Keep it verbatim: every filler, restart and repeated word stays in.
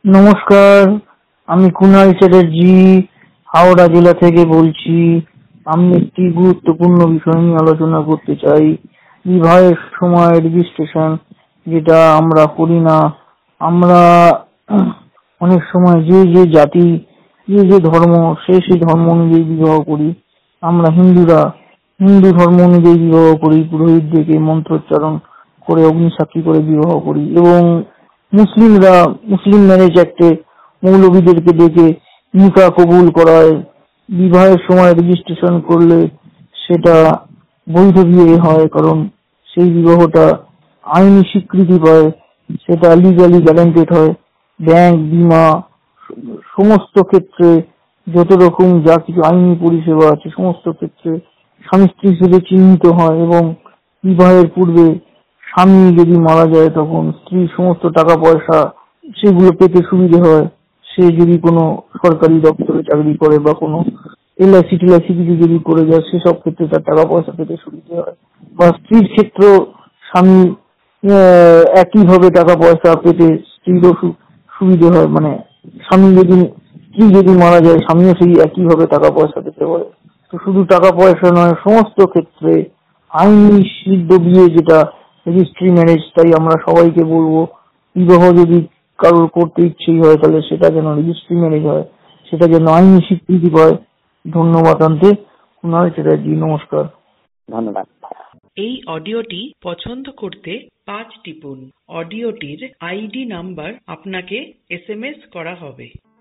নমস্কার, আমি কুনাল চ্যাটার্জি হাওড়া জেলা থেকে বলছি। আমি একটি গুরুত্বপূর্ণ বিষয় নিয়ে আলোচনা করতে চাই। বিবাহের সময় রেজিস্ট্রেশন যেটা আমরা করি না। আমরা অনেক সময় যে যে জাতি, যে যে ধর্ম, সে সেই ধর্ম অনুযায়ী বিবাহ করি। আমরা হিন্দুরা হিন্দু ধর্ম অনুযায়ী বিবাহ করি, পুরোহিতদেরকে মন্ত্রোচ্চারণ করে অগ্নিসাক্ষী করে বিবাহ করি। এবং মুসলিমরা মুসলিম ম্যারেজ অ্যাক্টে মৌলবীদেরকে ডেকে নিকাহ কবুল করায়। বিবাহের সময় রেজিস্ট্রেশন করলে সেটা বৈধ বিয়ে হয়, কারণ সেই বিবাহটা আইনি স্বীকৃতি পায়, সেটা লিগালি গ্যারান্টেড হয়। ব্যাংক, বীমা, সমস্ত ক্ষেত্রে যত রকম যা কিছু আইনি পরিষেবা আছে সমস্ত ক্ষেত্রে স্বামী স্ত্রী হিসেবে চিহ্নিত হয়। এবং বিবাহের পূর্বে স্বামী যদি মারা যায় তখন স্ত্রীর সমস্ত টাকা পয়সা সেগুলো পেতে সুবিধে হয়। সে যদি কোনো সরকারি দপ্তরে চাকরি করে বা কোনো এলআইসি টেলআইসি কিছু যদি করে যায় সেসব ক্ষেত্রে তার টাকা পয়সা পেতে সুবিধে হয়। বা স্ত্রীর ক্ষেত্রেও স্বামী আহ, একইভাবে টাকা পয়সা পেতে স্ত্রীরও সু- সুবিধে হয়। মানে স্বামী যদি স্ত্রী যদি মারা যায় স্বামীও সেই একইভাবে টাকা পয়সা পেতে পারে। তো শুধু টাকা পয়সা নয়, সমস্ত ক্ষেত্রে আইনি সিদ্ধ বিয়ে যেটা রেজিস্ট্রি ম্যারেজ। তাই আমরা সবাইকে বলবো, বিবাহ যদি কারোর করতে ইচ্ছেই হয় তাহলে সেটা যেন রেজিস্ট্রি ম্যারেজ হয়, সেটা যেন আইনি স্বীকৃতি পায়। ধন্যবাদ আনতে কুনাল চ্যাটার্জি। নমস্কার। ধন্যবাদ। এই অডিওটি পছন্দ করতে পাঁচ টিপুন। অডিওটির আইডি নাম্বার আপনাকে এসএমএস করা হবে।